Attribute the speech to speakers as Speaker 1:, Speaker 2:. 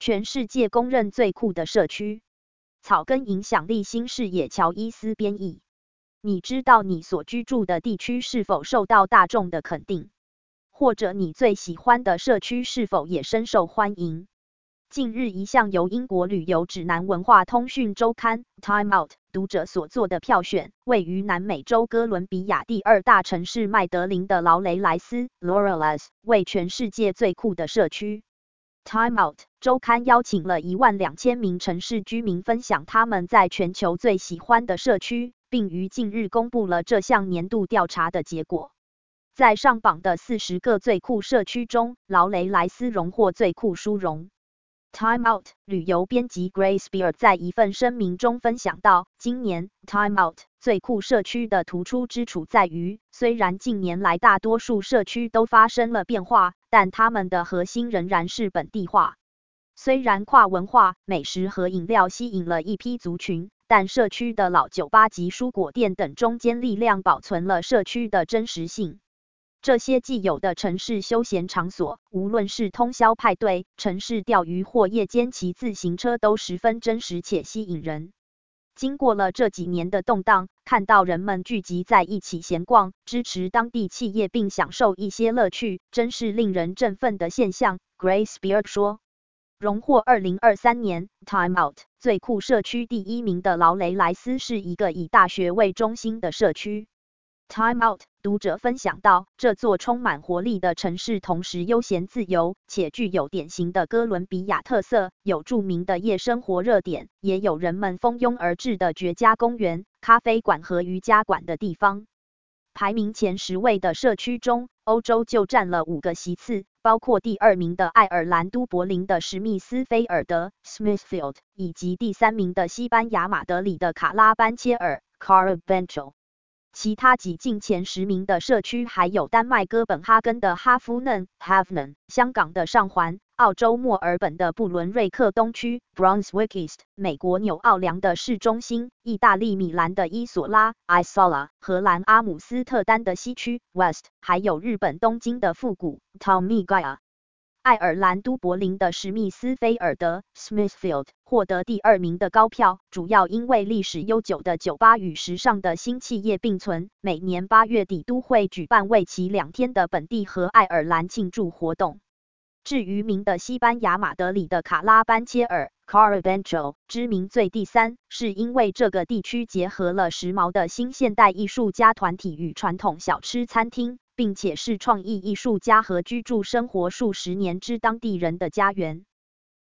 Speaker 1: 全世界公认最酷的社区。草根影响力新视野乔伊斯编译。你知道你所居住的地区是否受到大众的肯定？或者你最喜欢的社区是否也深受欢迎？近日，一项由英国旅游指南文化通讯周刊 Time Out 读者所做的票选，位于南美洲哥伦比亚第2大城市麦德林的劳雷莱斯 Laureles 为全世界最酷的社区。Time Out 周刊邀请了12000名城市居民分享他们在全球最喜欢的社区，并于近日公布了这项年度调查的结果。在上榜的40个最酷社区中，劳雷莱斯荣获最酷殊荣。Time Out 旅游编辑 Grace Beard 在一份声明中分享到，今年 Time Out 最酷社区的突出之处在于，虽然近年来大多数社区都发生了变化，但它们的核心仍然是本地化。虽然跨文化、美食和饮料吸引了一批族群，但社区的老酒吧及蔬果店等中坚力量保存了社区的真实性。这些既有的城市休闲场所，无论是通宵派对、城市钓鱼或夜间骑自行车，都十分真实且吸引人。经过了这几年的动荡，看到人们聚集在一起闲逛，支持当地企业并享受一些乐趣，真是令人振奋的现象。Grace Beard 说。荣获2023年 Time Out 最酷社区第1名的劳雷莱斯是一个以大学为中心的社区。Time Out 读者分享到，这座充满活力的城市同时悠闲自由，且具有典型的哥伦比亚特色，有著名的夜生活热点，也有人们蜂拥而至的绝佳公园、咖啡馆和瑜伽馆的地方。排名前10位的社区中，欧洲就占了5个席次，包括第2名的爱尔兰都柏林的史密斯菲尔德 Smithfield， 以及第3名的西班牙马德里的卡拉班切尔 Carabanchel。其他挤进前10名的社区还有丹麦哥本哈根的哈夫嫩 Havnen、香港的上环、澳洲墨尔本的布伦瑞克东区 Brunswick East、美国纽奥良的市中心、意大利米兰的伊索拉 Isola、荷兰阿姆斯特丹的西区 West， 还有日本东京的复古 Taumigaya。爱尔兰都柏林的史密斯菲尔德 Smithfield 获得第2名的高票，主要因为历史悠久的酒吧与时尚的新企业并存，每年8月底都会举办为期2天的本地和爱尔兰庆祝活动。至于名的西班牙马德里的卡拉班切尔 Carabanchel 知名最第3，是因为这个地区结合了时髦的新现代艺术家团体与传统小吃餐厅，并且是创意艺术家和居住生活数10年之当地人的家园。